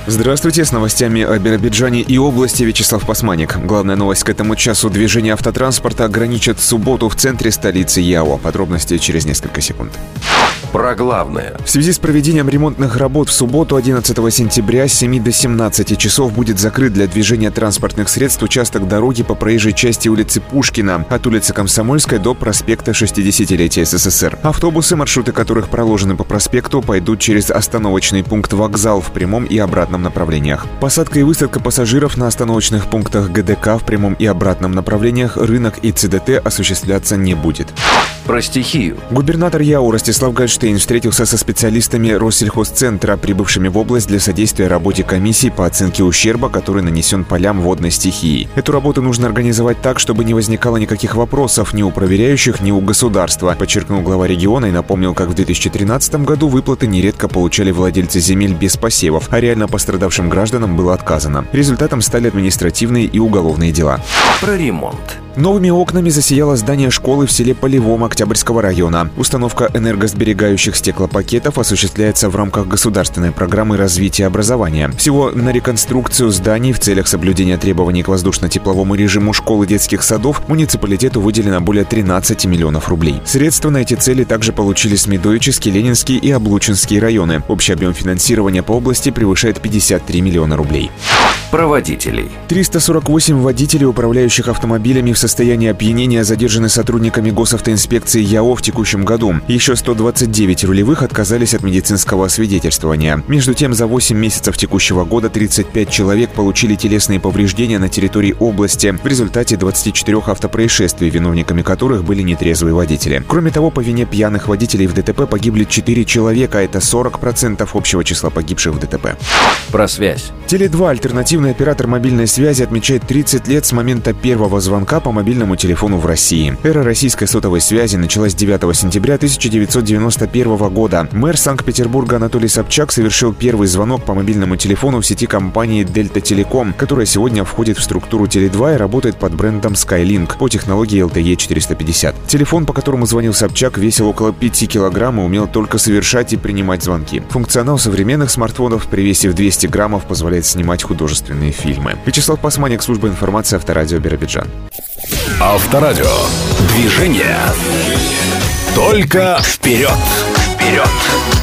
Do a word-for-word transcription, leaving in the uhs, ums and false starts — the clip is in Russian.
Здравствуйте, с новостями о Биробиджане и области Вячеслав Пасманик. Главная новость к этому часу: движение автотранспорта ограничат в субботу в центре столицы ЯО. Подробности через несколько секунд. Про главное. В связи с проведением ремонтных работ в субботу, одиннадцатого сентября, с семи до семнадцати часов будет закрыт для движения транспортных средств участок дороги по проезжей части улицы Пушкина от улицы Комсомольской до проспекта шестидесятилетия СССР. Автобусы, маршруты которых проложены по проспекту, пойдут через остановочный пункт «Вокзал» в прямом и обратном направлениях. Посадка и высадка пассажиров на остановочных пунктах ГДК в прямом и обратном направлениях, рынок и ЦДТ осуществляться не будет. Про стихию. Губернатор ЯО Ростислав Гольштейн встретился со специалистами Россельхозцентра, прибывшими в область для содействия работе комиссии по оценке ущерба, который нанесен полям водной стихии. Эту работу нужно организовать так, чтобы не возникало никаких вопросов ни у проверяющих, ни у государства, подчеркнул глава региона и напомнил, как в две тысячи тринадцатом году выплаты нередко получали владельцы земель без посевов, а реально пострадавшим гражданам было отказано. Результатом стали административные и уголовные дела. Про ремонт. Новыми окнами засияло здание школы в селе Полевом Октябрьского района. Установка энергосберегающих стеклопакетов осуществляется в рамках государственной программы развития образования. Всего на реконструкцию зданий в целях соблюдения требований к воздушно-тепловому режиму школ и детских садов муниципалитету выделено более тринадцати миллионов рублей. Средства на эти цели также получили Смедовический, Ленинский и Облучинский районы. Общий объем финансирования по области превышает пятьдесят три миллиона рублей. Про водителей. триста сорок восемь водителей, управляющих автомобилями в состоянии опьянения, задержаны сотрудниками госавтоинспекции ЯО в текущем году. Еще сто двадцать девять рулевых отказались от медицинского освидетельствования. Между тем, за восемь месяцев текущего года тридцать пять человек получили телесные повреждения на территории области в результате двадцати четырёх автопроисшествий, виновниками которых были нетрезвые водители. Кроме того, по вине пьяных водителей в ДТП погибли четыре человека, это сорок процентов общего числа погибших в ДТП. Про связь. Теле два, альтернативный оператор мобильной связи, отмечает тридцать лет с момента первого звонка по мобильному телефону в России. Эра российской сотовой связи началась девятого сентября тысяча девятьсот девяносто первого года. Мэр Санкт-Петербурга Анатолий Собчак совершил первый звонок по мобильному телефону в сети компании Дельта Телеком, которая сегодня входит в структуру Теле два и работает под брендом Skylink по технологии эл тэ е четыреста пятьдесят. Телефон, по которому звонил Собчак, весил около пяти килограмм и умел только совершать и принимать звонки. Функционал современных смартфонов при весе в двести граммов позволяет снимать художественные фильмы. Вячеслав Пасманик, служба информации Авторадио Биробиджан. Авторадио. Движение. Только вперед. Вперед.